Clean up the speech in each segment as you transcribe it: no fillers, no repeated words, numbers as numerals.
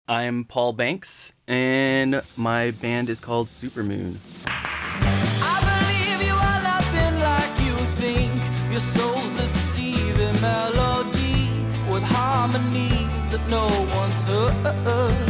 I'm Paul Banks, and my band is called Supermoon. I believe you are nothing like you think. Your soul's a Stevie melody with harmonies that no one's heard.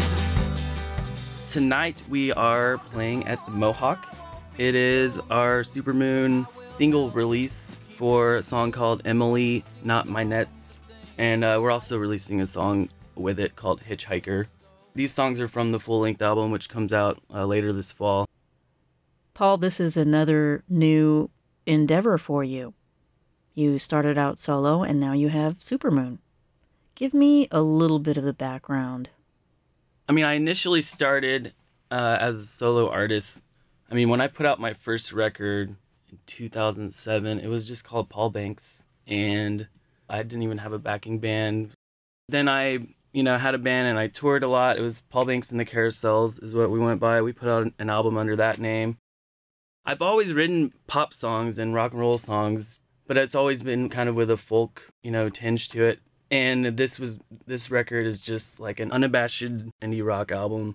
Tonight we are playing at the Mohawk. It is our Supermoon single release for a song called Emily, Not My Nets. And we're also releasing a song with it called Hitchhiker. These songs are from the full-length album, which comes out later this fall. Paul, this is another new endeavor for you. You started out solo, and now you have Supermoon. Give me a little bit of the background. I mean, I initially started as a solo artist. I mean, when I put out my first record in 2007, it was just called Paul Banks, and I didn't even have a backing band. Then I, had a band and I toured a lot. It was Paul Banks and the Carousels is what we went by. We put out an album under that name. I've always written pop songs and rock and roll songs, but it's always been kind of with a folk, tinge to it. And this record is just like an unabashed indie rock album.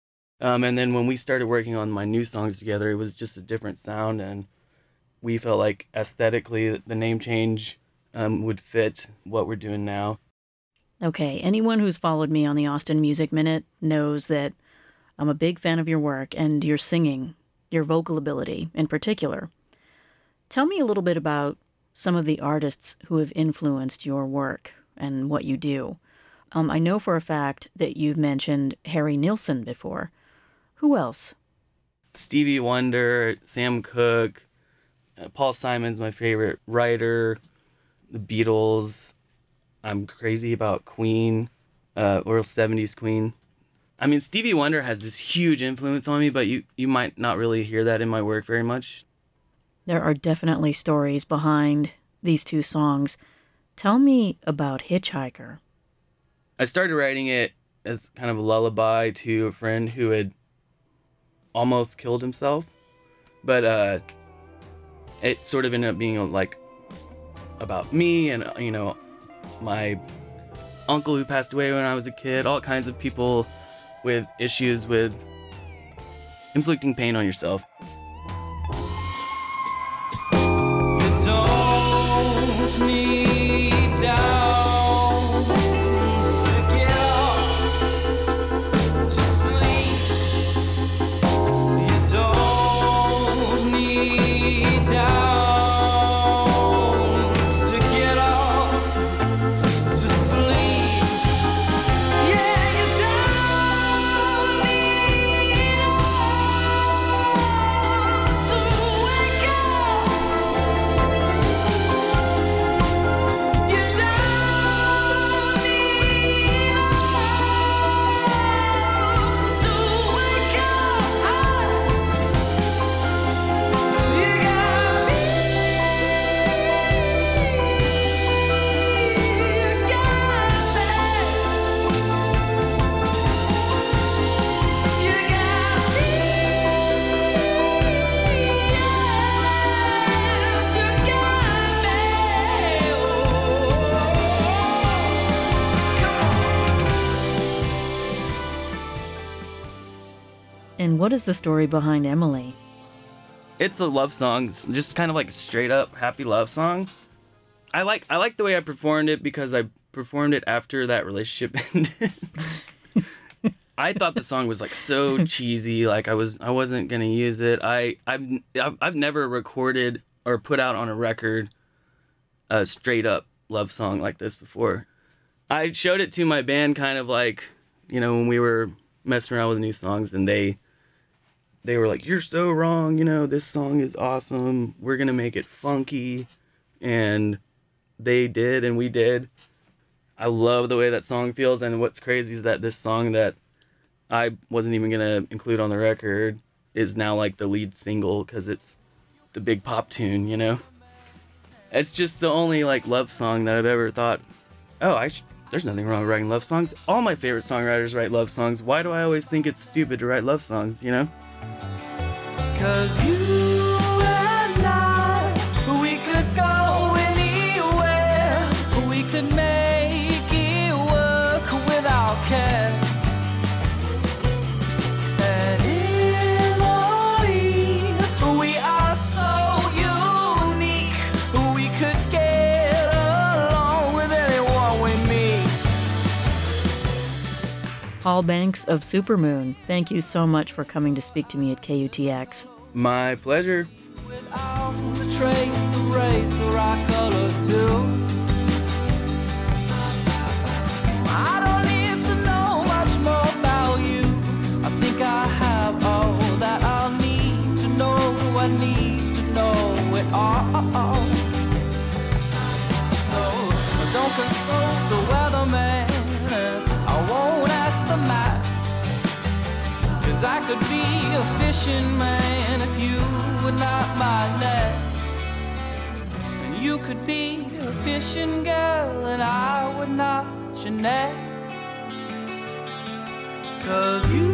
And then when we started working on my new songs together, it was just a different sound, and we felt like aesthetically the name change would fit what we're doing now. Okay, anyone who's followed me on the Austin Music Minute knows that I'm a big fan of your work and your singing, your vocal ability in particular. Tell me a little bit about some of the artists who have influenced your work and what you do. I know for a fact that you've mentioned Harry Nilsson before. Who else? Stevie Wonder, Sam Cooke, Paul Simon's my favorite writer, the Beatles. I'm crazy about Queen, or 70s Queen. I mean, Stevie Wonder has this huge influence on me, but you might not really hear that in my work very much. There are definitely stories behind these two songs. Tell me about Hitchhiker. I started writing it as kind of a lullaby to a friend who had almost killed himself, but it sort of ended up being like about me and my uncle who passed away when I was a kid, all kinds of people with issues with inflicting pain on yourself. You don't need downs to get off to sleep. You don't need downs to get off to sleep. Yeah, you don't need arms to wake up. You don't need arms to wake up. You got me. You got me. You got me. Yes, you got me. And what is the story behind Emily? It's a love song, just kind of like a straight up happy love song. I like the way I performed it because I performed it after that relationship ended. I thought the song was like so cheesy, like I wasn't gonna use it. I've never recorded or put out on a record a straight up love song like this before. I showed it to my band kind of like, when we were messing around with new songs, and they were like, "You're so wrong, this song is awesome. We're gonna make it funky." And they did, and we did. I love the way that song feels, and what's crazy is that this song that I wasn't even gonna include on the record is now like the lead single because it's the big pop tune, It's just the only like love song that I've ever thought, there's nothing wrong with writing love songs. All my favorite songwriters write love songs. Why do I always think it's stupid to write love songs, 'Cause you and I, we could go anywhere. We could make it work without care. Paul Banks of Supermoon, thank you so much for coming to speak to me at KUTX. My pleasure. Without a trace of race or eye color too. I don't need to know much more about you. I think I have all that I'll need to know. I need to know it all. So don't consult the weatherman. I won't ask the map. 'Cause I could be a fishing man if you were not my nets. And you could be a fishing girl and I would not your net. 'Cause you